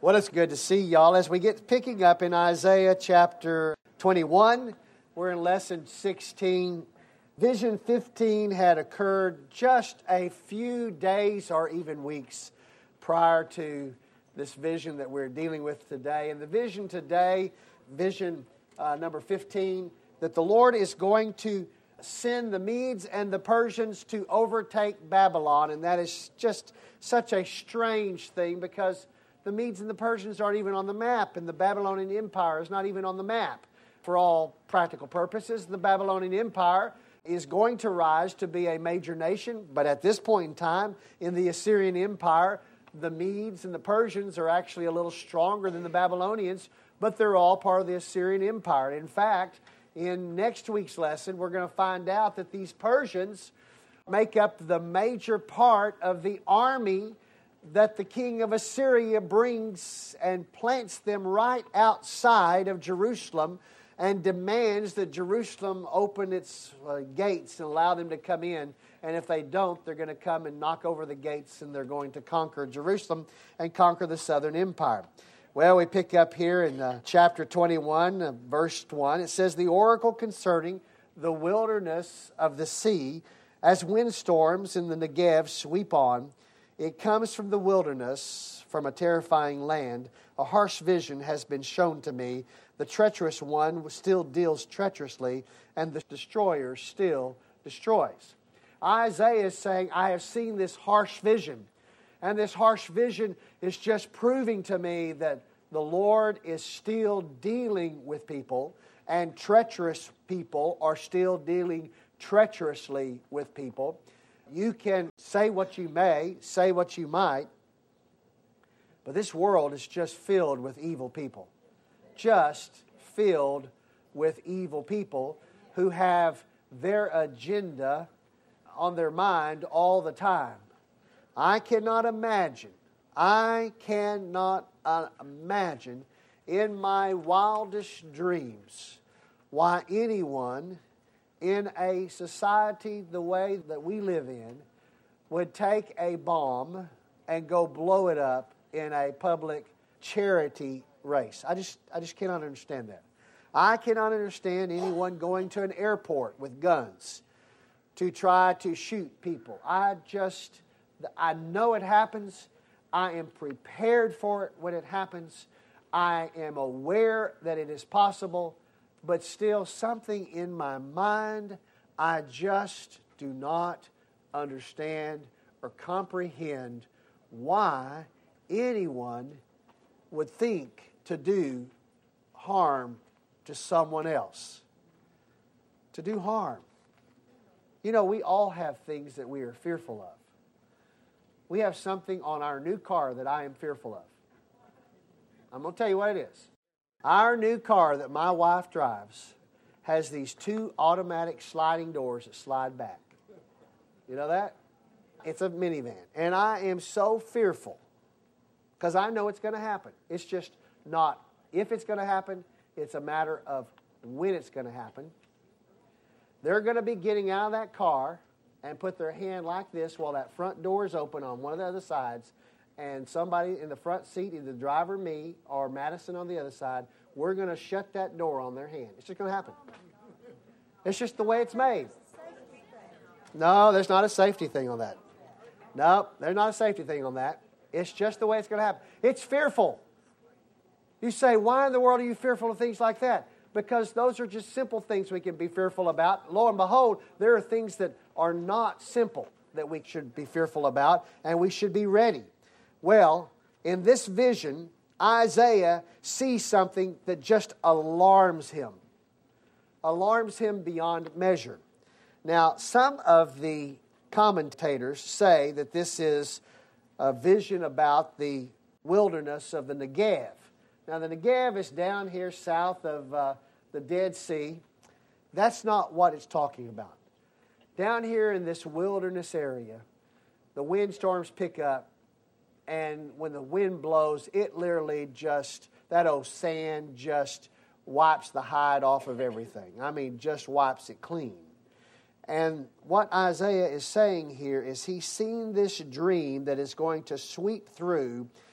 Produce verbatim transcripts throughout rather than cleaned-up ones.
Well, it's good to see y'all as we get picking up in Isaiah chapter twenty-one. We're in lesson sixteen. Vision fifteen had occurred just a few days or even weeks prior to this vision that we're dealing with today. And the vision today, vision uh, number fifteen, that the Lord is going to send the Medes and the Persians to overtake Babylon. And that is just such a strange thing because the Medes and the Persians aren't even on the map, and the Babylonian Empire is not even on the map. For all practical purposes, the Babylonian Empire is going to rise to be a major nation, but at this point in time, in the Assyrian Empire, the Medes and the Persians are actually a little stronger than the Babylonians, but they're all part of the Assyrian Empire. In fact, in next week's lesson, we're going to find out that these Persians make up the major part of the army that the king of Assyria brings and plants them right outside of Jerusalem and demands that Jerusalem open its uh, gates and allow them to come in. And if they don't, they're going to come and knock over the gates and they're going to conquer Jerusalem and conquer the southern empire. Well, we pick up here in uh, chapter twenty-one, uh, verse one. It says, "The oracle concerning the wilderness of the sea, as windstorms in the Negev sweep on, it comes from the wilderness, from a terrifying land. A harsh vision has been shown to me. The treacherous one still deals treacherously, and the destroyer still destroys." Isaiah is saying, I have seen this harsh vision. And this harsh vision is just proving to me that the Lord is still dealing with people, and treacherous people are still dealing treacherously with people. You can say what you may, say what you might, but this world is just filled with evil people. Just filled with evil people who have their agenda on their mind all the time. I cannot imagine, I cannot uh, imagine in my wildest dreams why anyone in a society the way that we live in would take a bomb and go blow it up in a public charity race. I just I just cannot understand that. I cannot understand anyone going to an airport with guns to try to shoot people. I just, I know it happens. I am prepared for it when it happens. I am aware that it is possible. But still, something in my mind, I just do not understand or comprehend why anyone would think to do harm to someone else. To do harm. You know, we all have things that we are fearful of. We have something on our new car that I am fearful of. I'm going to tell you what it is. Our new car that my wife drives has these two automatic sliding doors that slide back. You know that? It's a minivan. And I am so fearful because I know it's going to happen. It's just not if it's going to happen. It's a matter of when it's going to happen. They're going to be getting out of that car and put their hand like this while that front door is open on one of the other sides. And somebody in the front seat, either the driver, me, or Madison on the other side, we're going to shut that door on their hand. It's just going to happen. It's just the way it's made. No, there's not a safety thing on that. No, there's not a safety thing on that. It's just the way it's going to happen. It's fearful. You say, why in the world are you fearful of things like that? Because those are just simple things we can be fearful about. Lo and behold, there are things that are not simple that we should be fearful about, and we should be ready. Well, in this vision, Isaiah sees something that just alarms him. Alarms him beyond measure. Now, some of the commentators say that this is a vision about the wilderness of the Negev. Now, the Negev is down here south of uh, the Dead Sea. That's not what it's talking about. Down here in this wilderness area, the windstorms pick up. And when the wind blows, it literally just, that old sand just wipes the hide off of everything. I mean, just wipes it clean. And what Isaiah is saying here is he's seen this dream that is going to sweep through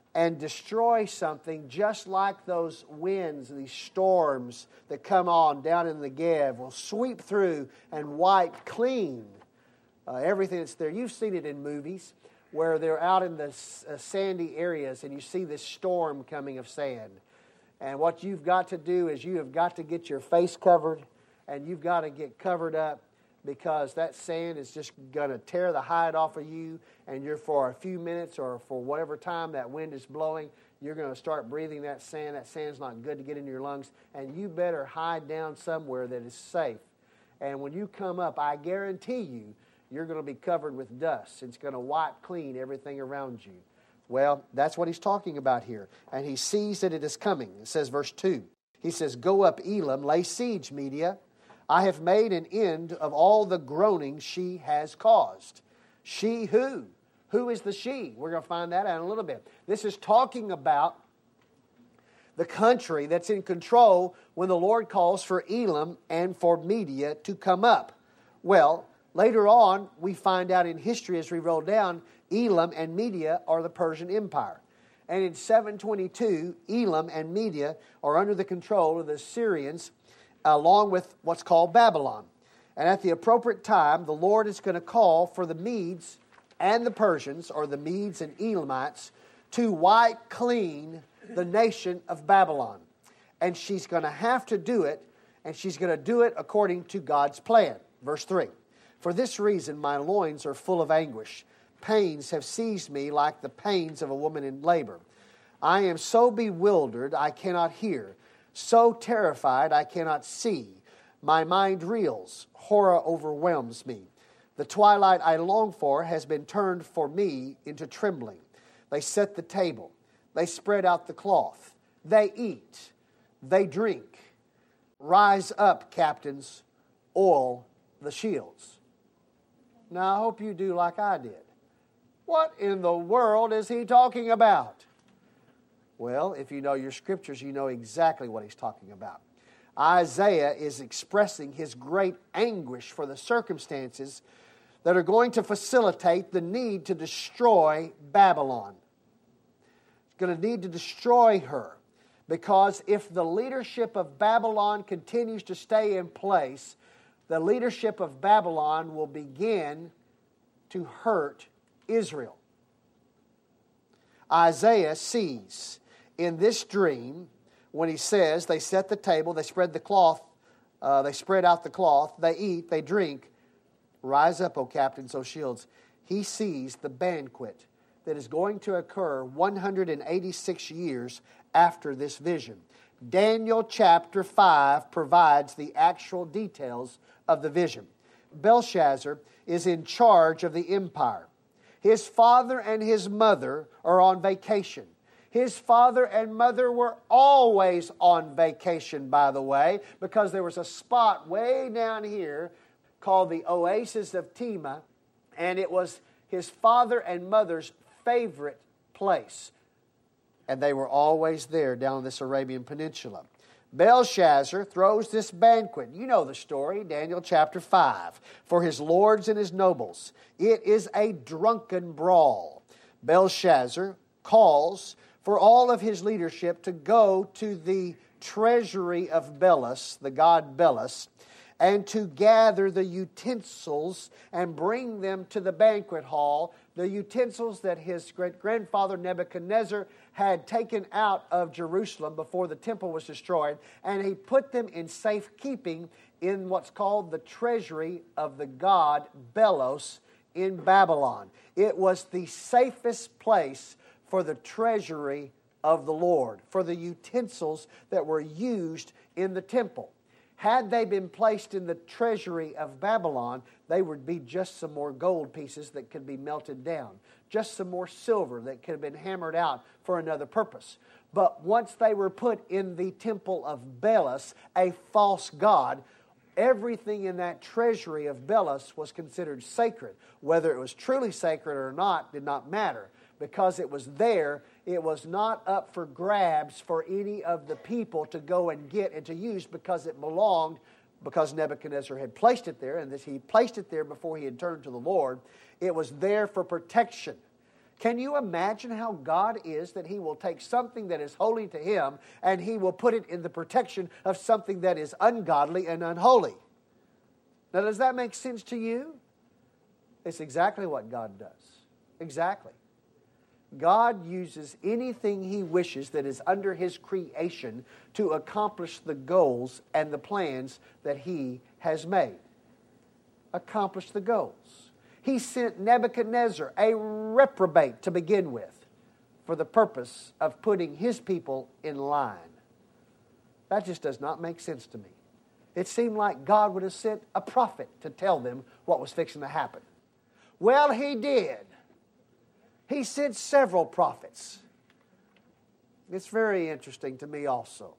and destroy something just like those winds, these storms that come on down in the Negev will sweep through and wipe clean uh, everything that's there. You've seen it in movies where they're out in the uh, sandy areas and you see this storm coming of sand. And what you've got to do is you have got to get your face covered and you've got to get covered up, because that sand is just going to tear the hide off of you, and you're for a few minutes or for whatever time that wind is blowing, you're going to start breathing that sand. That sand's not good to get into your lungs, and you better hide down somewhere that is safe. And when you come up, I guarantee you, you're going to be covered with dust. It's going to wipe clean everything around you. Well, that's what he's talking about here. And he sees that it is coming. It says, verse two. He says, "Go up, Elam, lay siege, Media. I have made an end of all the groaning she has caused." She who? Who is the she? We're going to find that out in a little bit. This is talking about the country that's in control when the Lord calls for Elam and for Media to come up. Well, later on, we find out in history as we roll down, Elam and Media are the Persian Empire. And in seven twenty-two, Elam and Media are under the control of the Syrians, along with what's called Babylon. And at the appropriate time, the Lord is going to call for the Medes and the Persians, or the Medes and Elamites, to wipe clean the nation of Babylon. And she's going to have to do it, and she's going to do it according to God's plan. Verse three. "For this reason my loins are full of anguish. Pains have seized me like the pains of a woman in labor. I am so bewildered I cannot hear, so terrified I cannot see. My mind reels, horror overwhelms me. The twilight I long for has been turned for me into trembling. They set the table, they spread out the cloth, they eat, they drink. Rise up, captains, oil the shields." Now I hope you do like I did. What in the world is he talking about? Well, if you know your scriptures, you know exactly what he's talking about. Isaiah is expressing his great anguish for the circumstances that are going to facilitate the need to destroy Babylon. He's going to need to destroy her, because if the leadership of Babylon continues to stay in place, the leadership of Babylon will begin to hurt Israel. Isaiah sees in this dream, when he says, they set the table, they spread the cloth, uh, they spread out the cloth, they eat, they drink. Rise up, O captains, O shields. He sees the banquet that is going to occur one hundred eighty-six years after this vision. Daniel chapter five provides the actual details of the vision. Belshazzar is in charge of the empire. His father and his mother are on vacation. His father and mother were always on vacation, by the way, because there was a spot way down here called the Oasis of Tema, and it was his father and mother's favorite place. And they were always there down this Arabian Peninsula. Belshazzar throws this banquet. You know the story, Daniel chapter five. For his lords and his nobles. It is a drunken brawl. Belshazzar calls for all of his leadership to go to the treasury of Belus, the god Belus, and to gather the utensils and bring them to the banquet hall, the utensils that his great-grandfather Nebuchadnezzar had taken out of Jerusalem before the temple was destroyed, and he put them in safekeeping in what's called the treasury of the god Belus in Babylon. It was the safest place for the treasury of the Lord, for the utensils that were used in the temple. Had they been placed in the treasury of Babylon, they would be just some more gold pieces that could be melted down, just some more silver that could have been hammered out for another purpose. But once they were put in the temple of Belus, a false god, everything in that treasury of Belus was considered sacred. Whether it was truly sacred or not did not matter. Because it was there, it was not up for grabs for any of the people to go and get and to use, because it belonged, because Nebuchadnezzar had placed it there, and this, he placed it there before he had turned to the Lord. It was there for protection. Can you imagine how God is, that He will take something that is holy to Him and He will put it in the protection of something that is ungodly and unholy? Now, does that make sense to you? It's exactly what God does. Exactly. God uses anything He wishes that is under His creation to accomplish the goals and the plans that He has made. Accomplish the goals. He sent Nebuchadnezzar, a reprobate to begin with, for the purpose of putting his people in line. That just does not make sense to me. It seemed like God would have sent a prophet to tell them what was fixing to happen. Well, He did. He sent several prophets. It's very interesting to me also.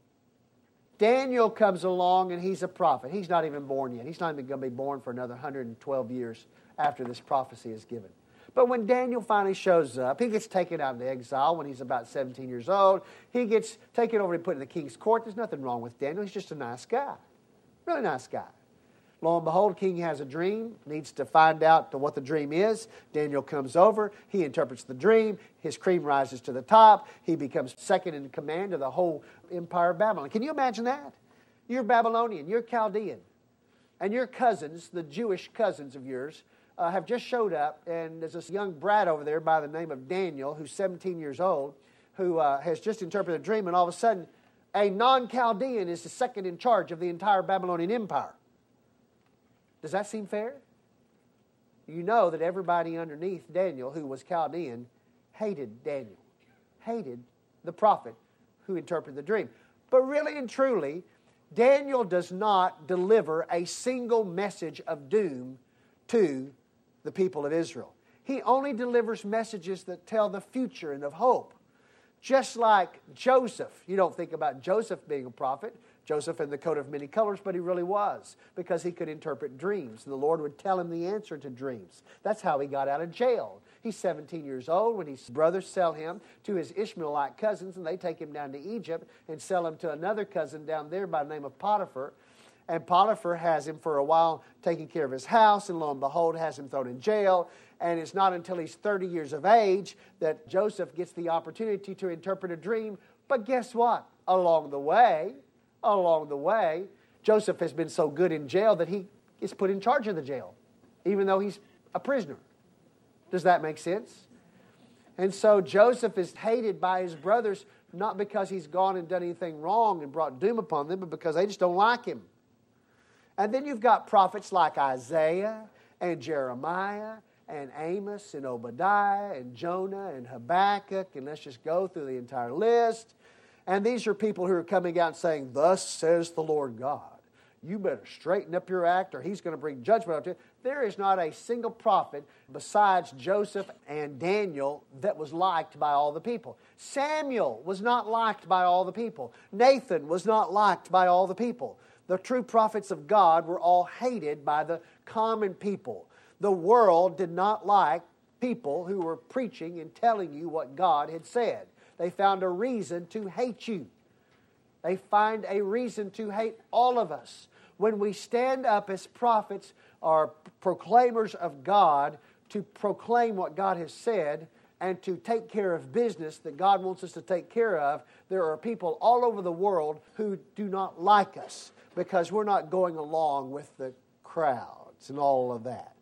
Daniel comes along and he's a prophet. He's not even born yet. He's not even going to be born for another one hundred twelve years after this prophecy is given. But when Daniel finally shows up, he gets taken out into exile when he's about seventeen years old. He gets taken over and put in the king's court. There's nothing wrong with Daniel. He's just a nice guy. Really nice guy. Lo and behold, the king has a dream, needs to find out what the dream is. Daniel comes over, he interprets the dream, his cream rises to the top, he becomes second in command of the whole empire of Babylon. Can you imagine that? You're Babylonian, you're Chaldean, and your cousins, the Jewish cousins of yours, uh, have just showed up, and there's this young brat over there by the name of Daniel, who's seventeen years old, who uh, has just interpreted a dream, and all of a sudden, a non-Chaldean is the second in charge of the entire Babylonian empire. Does that seem fair? You know that everybody underneath Daniel who was Chaldean hated Daniel, hated the prophet who interpreted the dream. But really and truly, Daniel does not deliver a single message of doom to the people of Israel. He only delivers messages that tell the future and of hope. Just like Joseph. You don't think about Joseph being a prophet. Joseph in the coat of many colors, but he really was, because he could interpret dreams. And the Lord would tell him the answer to dreams. That's how he got out of jail. He's seventeen years old when his brothers sell him to his Ishmaelite cousins, and they take him down to Egypt and sell him to another cousin down there by the name of Potiphar. And Potiphar has him for a while taking care of his house, and lo and behold, has him thrown in jail. And it's not until he's thirty years of age that Joseph gets the opportunity to interpret a dream. But guess what? Along the way, along the way, Joseph has been so good in jail that he is put in charge of the jail, even though he's a prisoner. Does that make sense? And so Joseph is hated by his brothers, not because he's gone and done anything wrong and brought doom upon them, but because they just don't like him. And then you've got prophets like Isaiah and Jeremiah and Amos and Obadiah and Jonah and Habakkuk, and let's just go through the entire list. And these are people who are coming out and saying, "Thus says the Lord God. You better straighten up your act or He's going to bring judgment on you." There is not a single prophet besides Joseph and Daniel that was liked by all the people. Samuel was not liked by all the people. Nathan was not liked by all the people. The true prophets of God were all hated by the common people. The world did not like people who were preaching and telling you what God had said. They found a reason to hate you. They find a reason to hate all of us. When we stand up as prophets or proclaimers of God to proclaim what God has said and to take care of business that God wants us to take care of, there are people all over the world who do not like us because we're not going along with the crowds and all of that.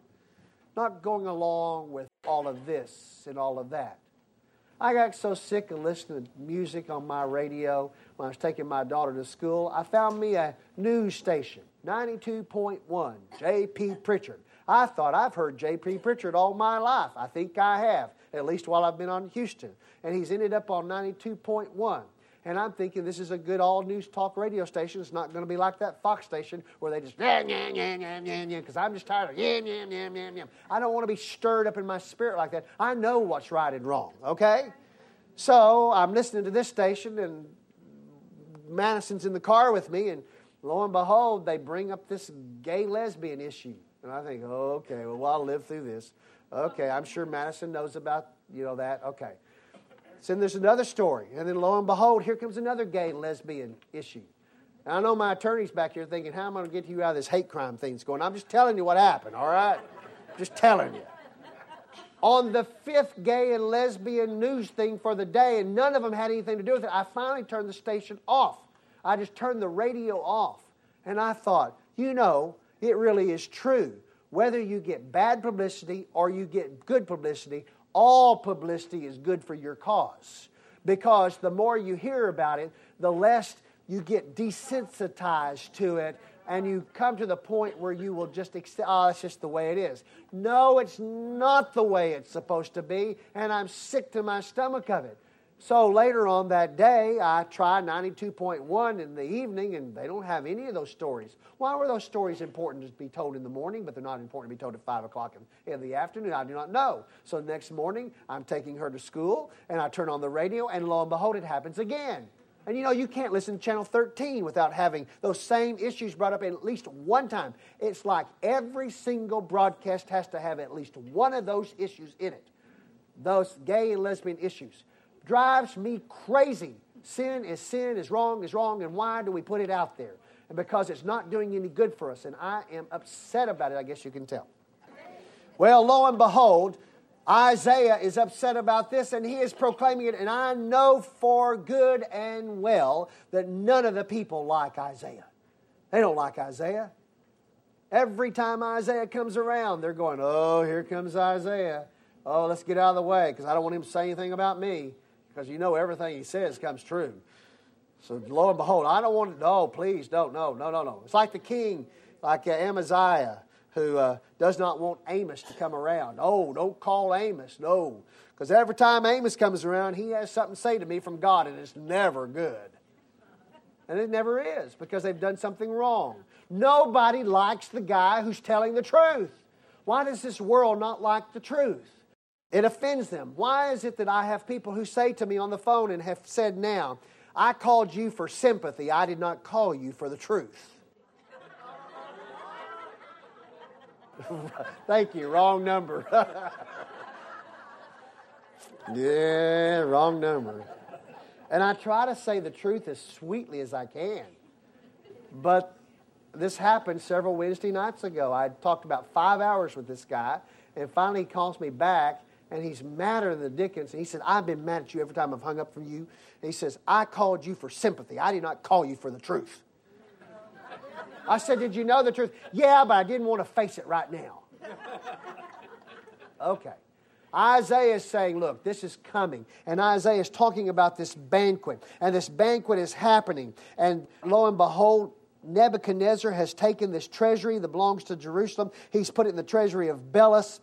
Not going along with all of this and all of that. I got so sick of listening to music on my radio when I was taking my daughter to school. I found me a news station, ninety-two point one, J P Pritchard. I thought I've heard J P Pritchard all my life. I think I have, at least while I've been on Houston. And he's ended up on ninety-two point one. And I'm thinking this is a good all-news talk radio station. It's not going to be like that Fox station where they just, yeah, yeah, yeah, yeah, yeah, yeah, because I'm just tired of, yeah, yeah, yeah, yeah, yeah. I don't want to be stirred up in my spirit like that. I know what's right and wrong, okay? So I'm listening to this station, and Madison's in the car with me, and lo and behold, they bring up this gay lesbian issue. And I think, oh, okay, well, I'll live through this. Okay, I'm sure Madison knows about, you know, that. Okay. So then there's another story. And then lo and behold, here comes another gay lesbian issue. And I know my attorney's back here thinking, how am I going to get you out of this hate crime thing that's going on? I'm just telling you what happened, all right? Just telling you. on the fifth gay and lesbian news thing for the day, and none of them had anything to do with it. I finally turned the station off. I just turned the radio off. And I thought, you know, it really is true. Whether you get bad publicity or you get good publicity, all publicity is good for your cause. Because the more you hear about it, the less you get desensitized to it, and you come to the point where you will just accept, oh, it's just the way it is. No, it's not the way it's supposed to be, and I'm sick to my stomach of it. So later on that day, I tried ninety-two point one in the evening, and they don't have any of those stories. Why were those stories important to be told in the morning, but they're not important to be told at five o'clock in, in the afternoon? I do not know. So the next morning, I'm taking her to school, and I turn on the radio, and lo and behold, it happens again. And you know, you can't listen to Channel thirteen without having those same issues brought up at least one time. It's like every single broadcast has to have at least one of those issues in it. Those gay and lesbian issues. Drives me crazy. Sin is sin, is wrong is wrong, and why do we put it out there? And because it's not doing any good for us, and I am upset about it, I guess you can tell. Well, lo and behold, Isaiah is upset about this, and he is proclaiming it, and I know for good and well that none of the people like Isaiah. They don't like Isaiah. Every time Isaiah comes around, they're going, oh, here comes Isaiah. Oh, let's get out of the way, because I don't want him to say anything about me, because you know everything he says comes true. So lo and behold, I don't want to, no, please, don't, no, no, no, no. It's like the king, like uh, Amaziah, who uh, does not want Amos to come around. Oh, don't call Amos, no. Because every time Amos comes around, he has something to say to me from God, and it's never good. And it never is, because they've done something wrong. Nobody likes the guy who's telling the truth. Why does this world not like the truth? It offends them. Why is it that I have people who say to me on the phone and have said now, I called you for sympathy, I did not call you for the truth. Thank you, wrong number. Yeah, wrong number. And I try to say the truth as sweetly as I can. But this happened several Wednesday nights ago. I talked about five hours with this guy, and finally he calls me back, and he's madder than the dickens. And he said, I've been mad at you every time I've hung up from you. And he says, I called you for sympathy. I did not call you for the truth. I said, did you know the truth? Yeah, but I didn't want to face it right now. Okay. Isaiah is saying, look, this is coming. And Isaiah is talking about this banquet. And this banquet is happening. And lo and behold, Nebuchadnezzar has taken this treasury that belongs to Jerusalem. He's put it in the treasury of Belus.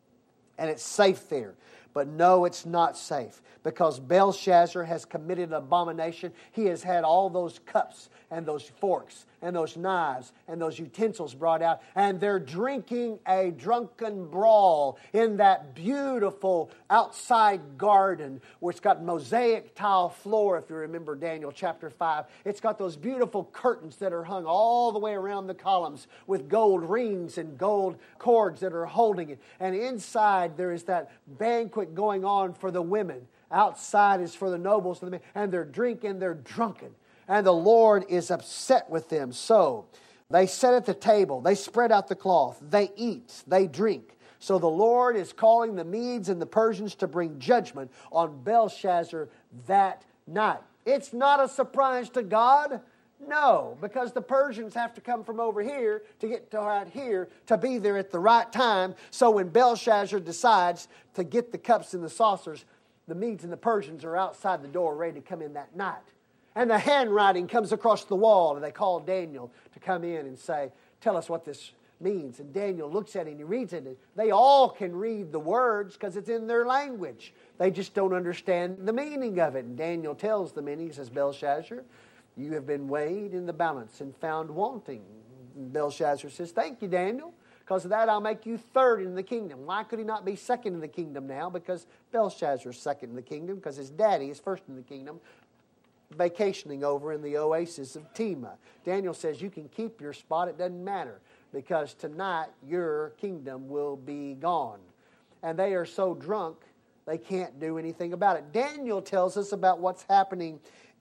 And it's safe there. But no, it's not safe. Because Belshazzar has committed an abomination. He has had all those cups and those forks and those knives and those utensils brought out. And they're drinking a drunken brawl in that beautiful outside garden where it's got mosaic tile floor, if you remember Daniel chapter five. It's got those beautiful curtains that are hung all the way around the columns with gold rings and gold cords that are holding it. And inside there is that banquet going on for the women. Outside is for the nobles and the men. And they're drinking, they're drunken. And the Lord is upset with them. So they sit at the table. They spread out the cloth. They eat. They drink. So the Lord is calling the Medes and the Persians to bring judgment on Belshazzar that night. It's not a surprise to God. No, because the Persians have to come from over here to get to right here to be there at the right time. So when Belshazzar decides to get the cups and the saucers, the Medes and the Persians are outside the door ready to come in that night. And the handwriting comes across the wall, and they call Daniel to come in and say, tell us what this means. And Daniel looks at it and he reads it. And they all can read the words because it's in their language. They just don't understand the meaning of it. And Daniel tells the meaning. He says, Belshazzar, you have been weighed in the balance and found wanting. And Belshazzar says, thank you, Daniel. Because of that, I'll make you third in the kingdom. Why could he not be second in the kingdom now? Because Belshazzar's second in the kingdom, because his daddy is first in the kingdom, vacationing over in the oasis of Tema. Daniel says, you can keep your spot, it doesn't matter, because tonight your kingdom will be gone. And they are so drunk, they can't do anything about it. Daniel tells us about what's happening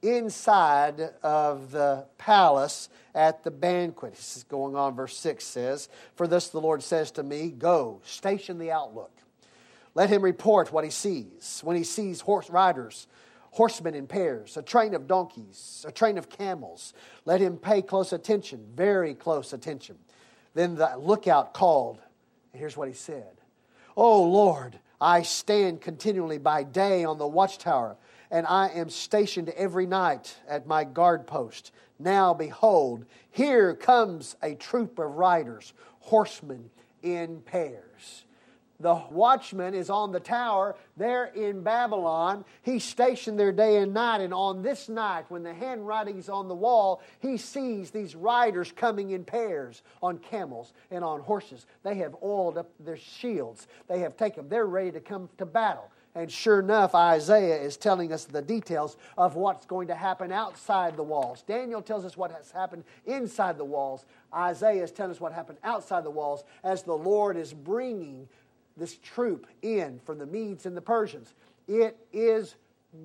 inside of the palace at the banquet. This is going on, verse six says, for this the Lord says to me, go, station the outlook. Let him report what he sees. When he sees horse riders, horsemen in pairs, a train of donkeys, a train of camels, let him pay close attention, very close attention. Then the lookout called, and here's what he said. O Lord, I stand continually by day on the watchtower, and I am stationed every night at my guard post. Now behold, here comes a troop of riders, horsemen in pairs. The watchman is on the tower there in Babylon. He's stationed there day and night. And on this night, when the handwriting's on the wall, he sees these riders coming in pairs on camels and on horses. They have oiled up their shields. They have taken, they're ready to come to battle. And sure enough, Isaiah is telling us the details of what's going to happen outside the walls. Daniel tells us what has happened inside the walls. Isaiah is telling us what happened outside the walls as the Lord is bringing this troop in from the Medes and the Persians. It is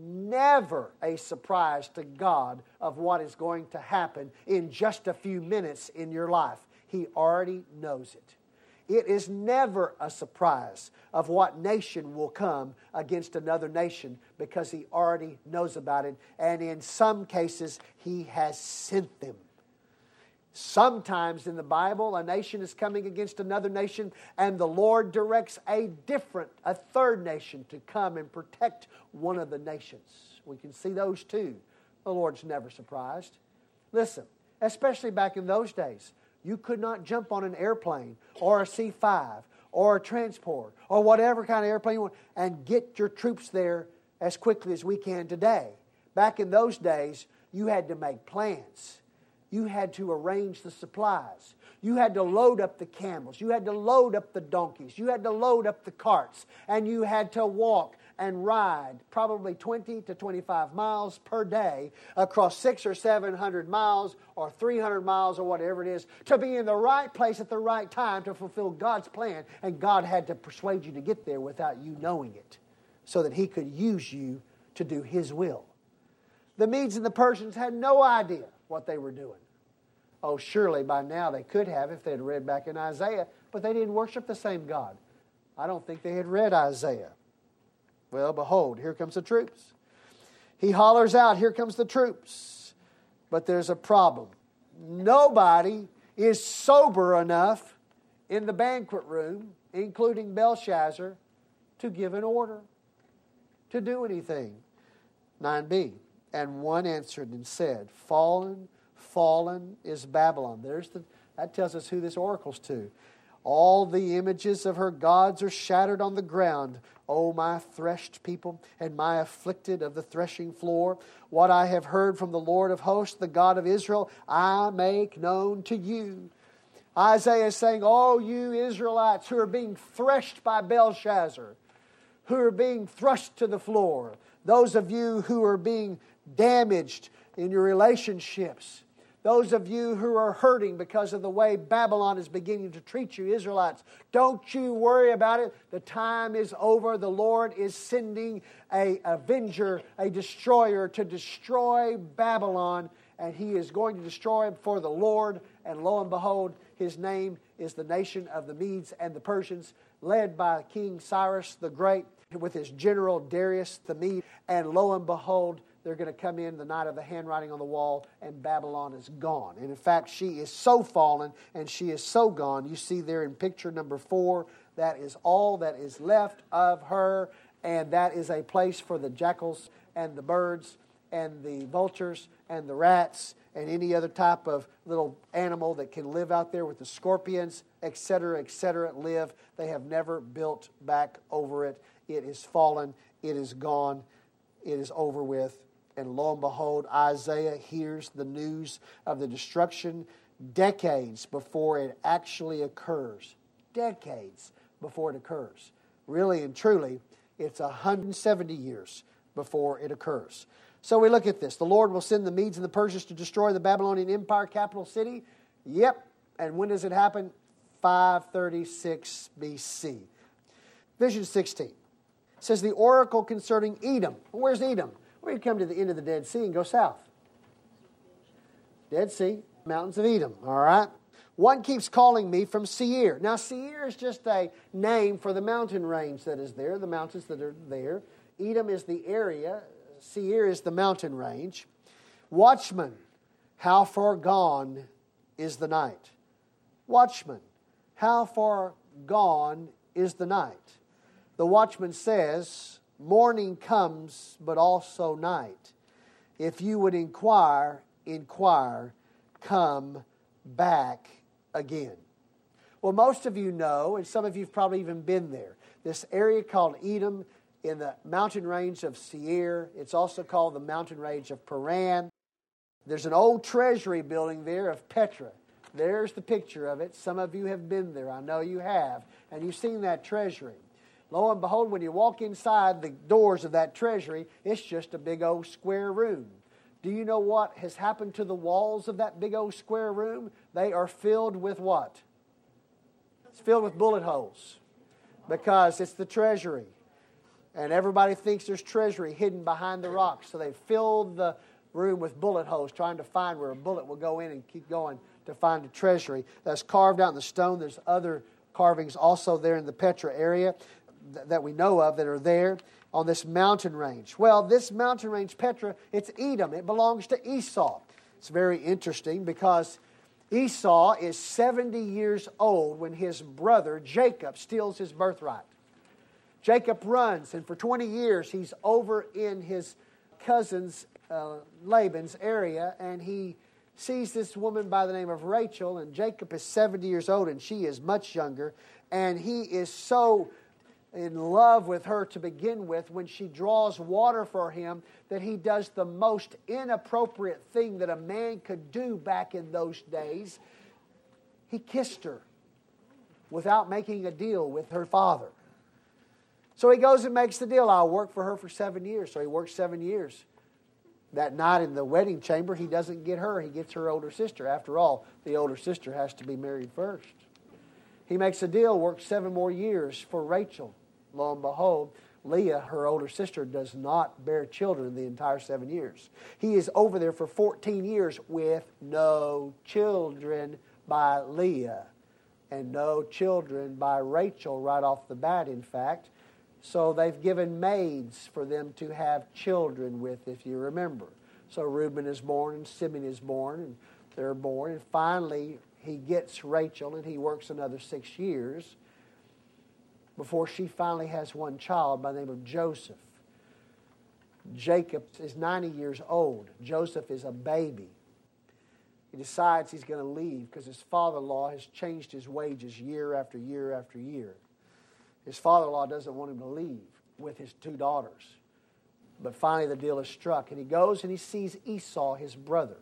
never a surprise to God of what is going to happen in just a few minutes in your life. He already knows it. It is never a surprise of what nation will come against another nation because He already knows about it. And in some cases, He has sent them. Sometimes in the Bible, a nation is coming against another nation, and the Lord directs a different, a third nation to come and protect one of the nations. We can see those too. The Lord's never surprised. Listen, especially back in those days, you could not jump on an airplane or a C five or a transport or whatever kind of airplane you want and get your troops there as quickly as we can today. Back in those days, you had to make plans. You had to arrange the supplies. You had to load up the camels. You had to load up the donkeys. You had to load up the carts. And you had to walk and ride probably twenty to twenty-five miles per day across six or seven hundred miles or three hundred miles or whatever it is to be in the right place at the right time to fulfill God's plan. And God had to persuade you to get there without you knowing it so that He could use you to do His will. The Medes and the Persians had no idea what they were doing. Oh, surely by now they could have if they had read back in Isaiah, but they didn't worship the same God. I don't think they had read Isaiah. Well, behold, here comes the troops. He hollers out, here comes the troops. But there's a problem. Nobody is sober enough in the banquet room, including Belshazzar, to give an order, to do anything. nine b, and one answered and said, Fallen, fallen is Babylon. There's the, that tells us who this oracle's to. All the images of her gods are shattered on the ground. O my threshed people, and my afflicted of the threshing floor, what I have heard from the Lord of hosts, the God of Israel, I make known to you. Isaiah is saying, oh, you Israelites who are being threshed by Belshazzar, who are being thrust to the floor, those of you who are being damaged in your relationships, those of you who are hurting because of the way Babylon is beginning to treat you, Israelites, don't you worry about it. The time is over. The Lord is sending an avenger, a destroyer to destroy Babylon, and He is going to destroy him for the Lord. And lo and behold, His name is the nation of the Medes and the Persians, led by King Cyrus the Great with his general Darius the Mede. And lo and behold, they're going to come in the night of the handwriting on the wall, and Babylon is gone. And in fact, she is so fallen and she is so gone. You see there in picture number four, that is all that is left of her. And that is a place for the jackals and the birds and the vultures and the rats and any other type of little animal that can live out there with the scorpions, et cetera, et cetera, live. They have never built back over it. It is fallen. It is gone. It is over with. And lo and behold, Isaiah hears the news of the destruction decades before it actually occurs. Decades before it occurs. Really and truly, it's one hundred seventy years before it occurs. So we look at this. The Lord will send the Medes and the Persians to destroy the Babylonian Empire capital city. Yep. And when does it happen? five thirty-six B C. Vision sixteen. It says the oracle concerning Edom. Where's Edom? Well, you come to the end of the Dead Sea and go south. Dead Sea, mountains of Edom, all right? One keeps calling me from Seir. Now, Seir is just a name for the mountain range that is there, the mountains that are there. Edom is the area. Seir is the mountain range. Watchman, how far gone is the night? Watchman, how far gone is the night? The watchman says, morning comes, but also night. If you would inquire, inquire, come back again. Well, most of you know, and some of you have probably even been there, this area called Edom in the mountain range of Seir. It's also called the mountain range of Paran. There's an old treasury building there of Petra. There's the picture of it. Some of you have been there. I know you have. And you've seen that treasury. Lo and behold, when you walk inside the doors of that treasury, it's just a big old square room. Do you know what has happened to the walls of that big old square room? They are filled with what? It's filled with bullet holes. Because it's the treasury. And everybody thinks there's treasury hidden behind the rocks. So they filled the room with bullet holes, trying to find where a bullet will go in and keep going to find a treasury. That's carved out in the stone. There's other carvings also there in the Petra area th- that we know of that are there on this mountain range. Well, this mountain range, Petra, it's Edom. It belongs to Esau. It's very interesting because Esau is seventy years old when his brother Jacob steals his birthright. Jacob runs, and for twenty years he's over in his cousin's, uh, Laban's area, and he sees this woman by the name of Rachel, and Jacob is seventy years old, and she is much younger, and he is so in love with her to begin with when she draws water for him that he does the most inappropriate thing that a man could do back in those days. He kissed her without making a deal with her father. So he goes and makes the deal. I'll work for her for seven years. So he works seven years. That night in the wedding chamber, he doesn't get her. He gets her older sister. After all, the older sister has to be married first. He makes a deal, works seven more years for Rachel. Lo and behold, Leah, her older sister, does not bear children the entire seven years. He is over there for fourteen years with no children by Leah and no children by Rachel right off the bat, in fact. So they've given maids for them to have children with, if you remember. So Reuben is born and Simeon is born, and they're born. And finally, he gets Rachel, and he works another six years before she finally has one child by the name of Joseph. Jacob is ninety years old. Joseph is a baby. He decides he's going to leave because his father-in-law has changed his wages year after year after year. His father-in-law doesn't want him to leave with his two daughters. But finally the deal is struck. And he goes and he sees Esau, his brother.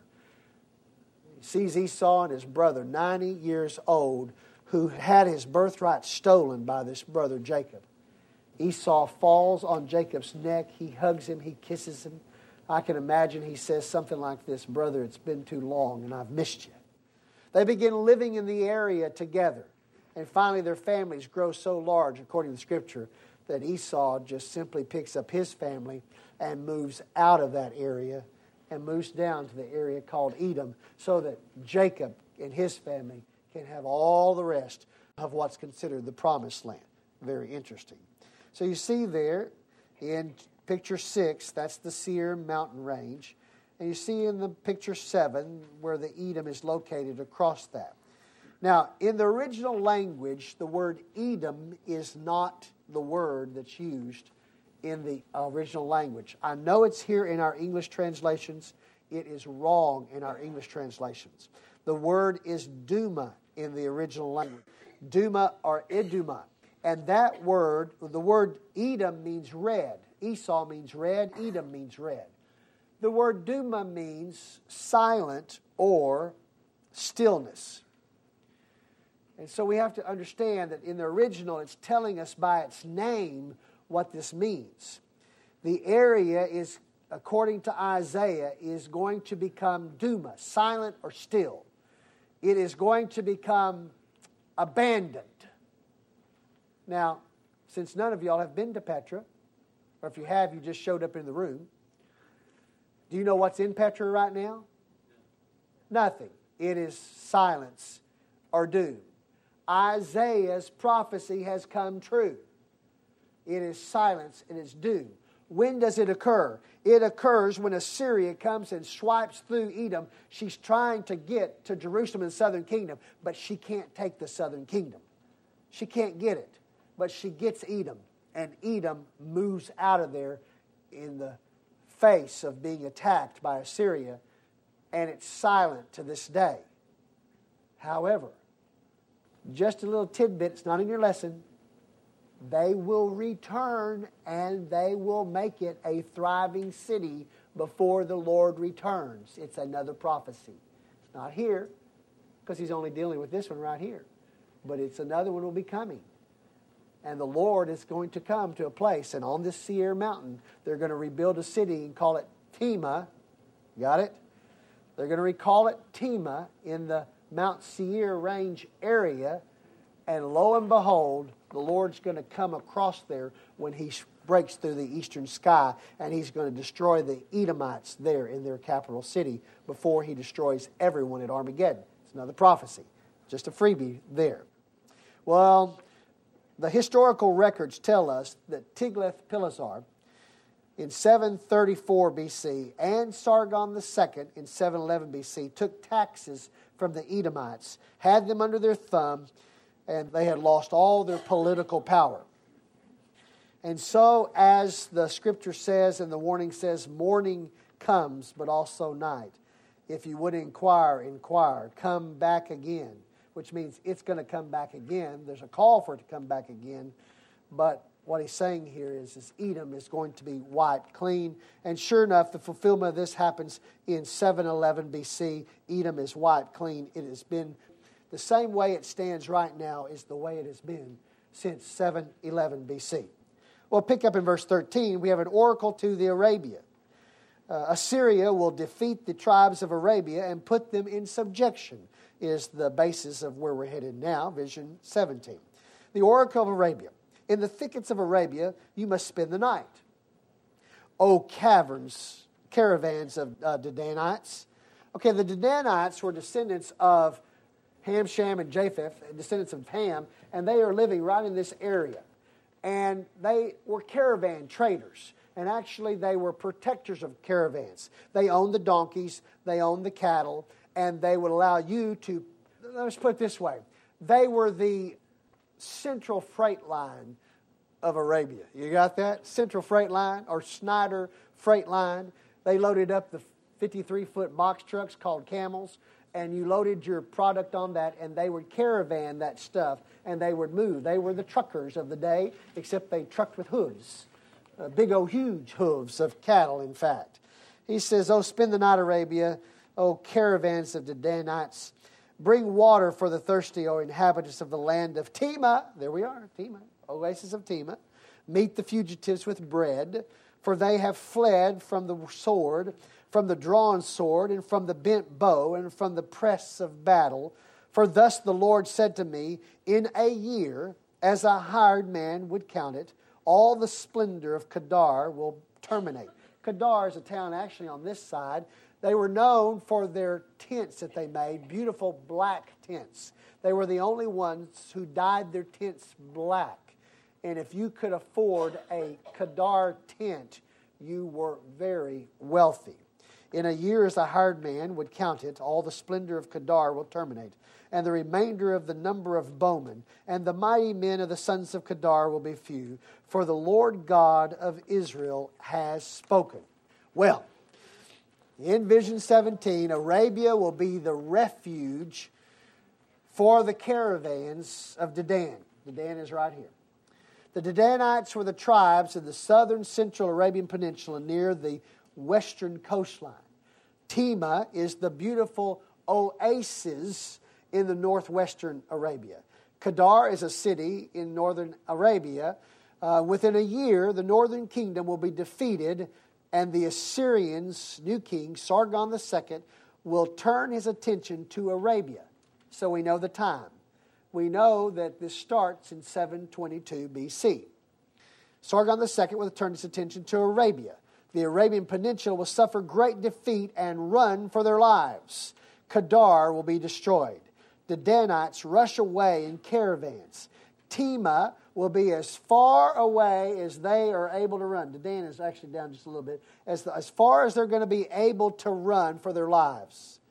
He sees Esau and his brother, ninety years old, who had his birthright stolen by this brother Jacob. Esau falls on Jacob's neck. He hugs him. He kisses him. I can imagine he says something like this, "Brother, it's been too long and I've missed you." They begin living in the area together. And finally their families grow so large, according to Scripture, that Esau just simply picks up his family and moves out of that area and moves down to the area called Edom so that Jacob and his family can have all the rest of what's considered the Promised Land. Very interesting. So you see there in picture six, that's the Seir mountain range. And you see in the picture seven where the Edom is located across that. Now, in the original language, the word Edom is not the word that's used in the original language. I know it's here in our English translations. It is wrong in our English translations. The word is Duma in the original language. Duma or Iduma. And that word, the word Edom means red. Esau means red. Edom means red. The word Duma means silent or stillness. And so we have to understand that in the original, it's telling us by its name what this means. The area is, according to Isaiah, is going to become Duma, silent or still. It is going to become abandoned. Now, since none of y'all have been to Petra, or if you have, you just showed up in the room, do you know what's in Petra right now? Nothing. It is silence are doomed. Isaiah's prophecy has come true. It is silence, it is doomed. When does it occur? It occurs when Assyria comes and swipes through Edom. She's trying to get to Jerusalem and the southern kingdom, but she can't take the southern kingdom. She can't get it, but she gets Edom, and Edom moves out of there in the face of being attacked by Assyria, and it's silent to this day. However, just a little tidbit, it's not in your lesson, they will return and they will make it a thriving city before the Lord returns. It's another prophecy. It's not here, because He's only dealing with this one right here. But it's another one will be coming. And the Lord is going to come to a place, and on this Seir mountain, they're going to rebuild a city and call it Tema. Got it? They're going to recall it Tema in the Mount Seir range area. And lo and behold, the Lord's going to come across there when He breaks through the eastern sky, and He's going to destroy the Edomites there in their capital city before He destroys everyone at Armageddon. It's another prophecy. Just a freebie there. Well, the historical records tell us that Tiglath-Pileser in seven thirty-four B C and Sargon the Second in seven eleven B C took taxes from the Edomites, had them under their thumb, and they had lost all their political power. And so, as the Scripture says and the warning says, morning comes, but also night. If you would inquire, inquire. Come back again, which means it's going to come back again. There's a call for it to come back again. But what he's saying here is, is Edom is going to be wiped clean. And sure enough, the fulfillment of this happens in seven eleven B C. Edom is wiped clean. It has been the same way it stands right now is the way it has been since seven eleven B C. Well, pick up in verse thirteen. We have an oracle to the Arabia. Uh, Assyria will defeat the tribes of Arabia and put them in subjection, is the basis of where we're headed now, vision seventeen. The oracle of Arabia. In the thickets of Arabia, you must spend the night. O caverns, caravans of uh, Dedanites. Okay, the Dedanites were descendants of Ham, Shem, and Japheth, descendants of Ham, and they are living right in this area. And they were caravan traders, and actually they were protectors of caravans. They owned the donkeys, they owned the cattle, and they would allow you to, let's put it this way, they were the central freight line of Arabia. You got that? Central freight line, or Schneider freight line. They loaded up the fifty-three foot box trucks called camels, and you loaded your product on that, and they would caravan that stuff, and they would move. They were the truckers of the day, except they trucked with hooves. Uh, big old huge hooves of cattle, in fact. He says, "Oh, spend the night, Arabia, O caravans of the Danites. Bring water for the thirsty, O inhabitants of the land of Tema." There we are, Tema, oasis of Tema. "Meet the fugitives with bread, for they have fled from the sword, from the drawn sword, and from the bent bow, and from the press of battle. For thus the Lord said to me, in a year, as a hired man would count it, all the splendor of Kedar will terminate." Kedar is a town actually on this side. They were known for their tents that they made, beautiful black tents. They were the only ones who dyed their tents black. And if you could afford a Kedar tent, you were very wealthy. "In a year as a hired man would count it, all the splendor of Kedar will terminate, and the remainder of the number of bowmen, and the mighty men of the sons of Kedar will be few, for the Lord God of Israel has spoken." Well, in Vision seventeen, Arabia will be the refuge for the caravans of Dedan. Dedan is right here. The Dedanites were the tribes of the southern central Arabian Peninsula near the western coastline. Tema is the beautiful oasis in the northwestern Arabia. Kedar is a city in northern Arabia. Uh, within a year, the northern kingdom will be defeated, and the Assyrians' new king, Sargon the Second, will turn his attention to Arabia. So we know the time. We know that this starts in seven twenty-two B C. Sargon the Second will turn his attention to Arabia. The Arabian Peninsula will suffer great defeat and run for their lives. Kedar will be destroyed. the Danites rush away in caravans. Tema will be as far away as they are able to run. Dedan is actually down just a little bit. As, the, as far as they're going to be able to run for their lives.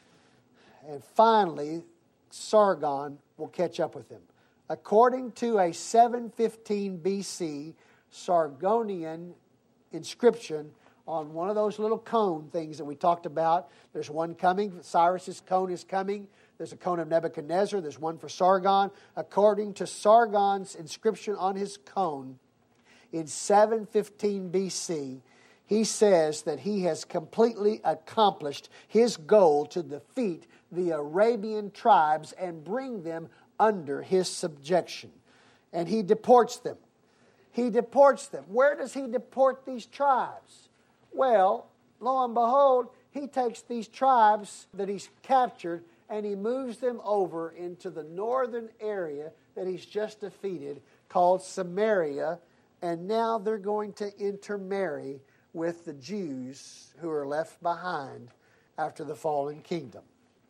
And finally, Sargon will catch up with them. According to a seven fifteen B C Sargonian inscription on one of those little cone things that we talked about, there's one coming. Cyrus's cone is coming. There's a cone of Nebuchadnezzar. There's one for Sargon. According to Sargon's inscription on his cone, in seven fifteen B C, he says that he has completely accomplished his goal to defeat the Arabian tribes and bring them under his subjection. And he deports them. He deports them. Where does he deport these tribes? Well, lo and behold, he takes these tribes that he's captured and he moves them over into the northern area that he's just defeated, called Samaria, and now they're going to intermarry with the Jews who are left behind after the fallen kingdom.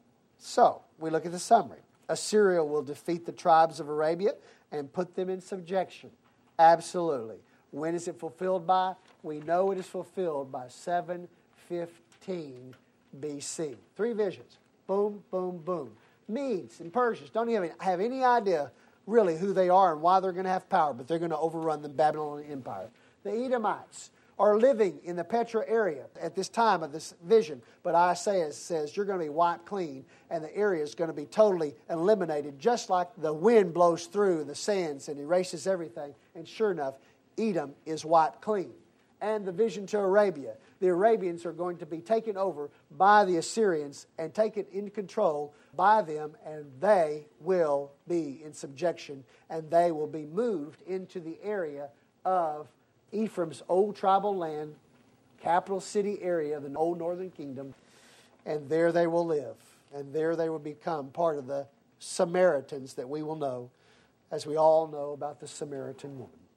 So, we look at the summary. Assyria will defeat the tribes of Arabia and put them in subjection. Absolutely. When is it fulfilled by? We know it is fulfilled by seven fifteen B C. Three visions. Boom, boom, boom. Medes and Persians don't even have any idea really who they are and why they're going to have power, but they're going to overrun the Babylonian Empire. The Edomites are living in the Petra area at this time of this vision, but Isaiah says you're going to be wiped clean and the area is going to be totally eliminated, just like the wind blows through the sands and erases everything. And sure enough, Edom is wiped clean. And the vision to Arabia. The Arabians are going to be taken over by the Assyrians and taken into control by them, and they will be in subjection, and they will be moved into the area of Ephraim's old tribal land, capital city area of the old northern kingdom, and there they will live, and there they will become part of the Samaritans that we will know, as we all know about the Samaritan woman.